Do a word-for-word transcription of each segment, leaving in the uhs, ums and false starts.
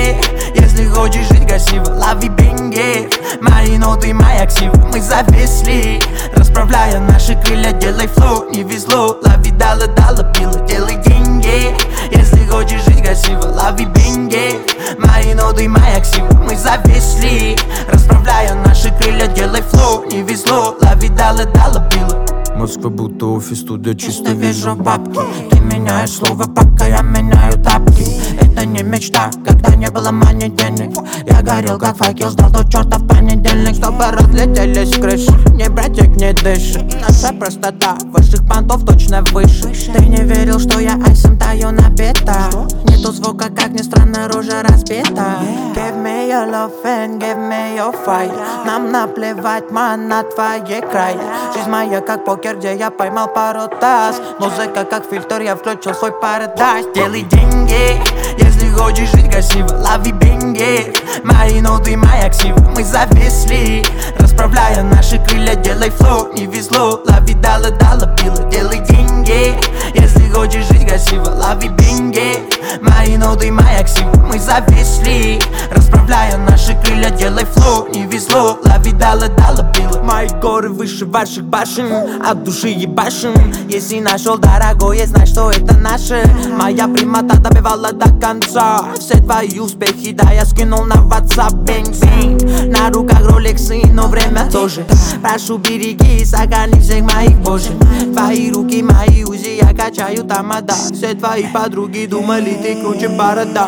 деньги. Если хочешь жить красиво, лови бенги. Мои ноты, моя ксива, мы зависли. Расправляя наши крылья, делай флоу, не везло. Лови дала, дала, пила, делай деньги. Если хочешь жить красиво, лови бенги. Мои ноты, моя ксива, мы зависли. Расправляя наши крылья, делай флоу, не везло. Лови дала, дала, пила. Москва будто офис, туда чисто вижу бабки. Ты меняешь слово, пока я меняю тапки. Это не мечта, когда не было мани денег. Я горел как факел, ждал до черта в понедельник. Чтобы разлетелись крыши, не братик не дышит. Наша простота, ваших понтов точно выше. Ты не верил, что я айсом таю на бита. Нету звука, как ни странно, рожа разбита. Give me your love and give me your fight. Нам наплевать, ман, на твои края. Жизнь моя как покер, где я поймал пару таз. Музыка как фильтр, я включил свой парадайз. Делай деньги, если хочешь жить красиво, лови бенги. Мои ноты, моя ксива, мы зависли. Расправляя наши крылья, делай флоу, не везло. Лови дала, дала, пила, делай деньги. Если хочешь жить красиво, лови бенги. Мои ноты, моя ксива, мы зависли. Расправляя наши крылья, делай флоу, не везло. Лови дала, дала, пила. Мои горы выше ваших башен, от души ебашим. Если нашел дорогое, знай, что это наше. Моя примата добивала до конца. Все твои успехи, да, я скинул на WhatsApp. Бэнг-бэнг, на руках роликсы, но время тоже. Прошу, береги, сохрани всех моих божий. Твои руки, мои узи, я качаю тамада. Все твои подруги думали, ты круче борода.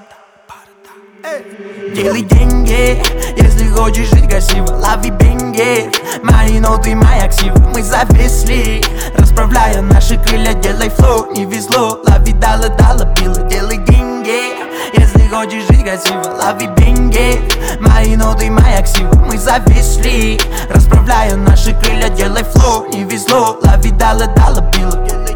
Делай деньги, если хочешь жить красиво, лови бенги. Мои ноты, моя ксива, мы зависли. Расправляя наши крылья, делай флоу, не везло. Лови дала, дала, пила, делай деньги. Если хочешь жить красиво, лови бенги. Мои ноты, моя ксива, мы зависли. Расправляя наши крылья, делай флоу, не везло. Лови дала, дала, пила.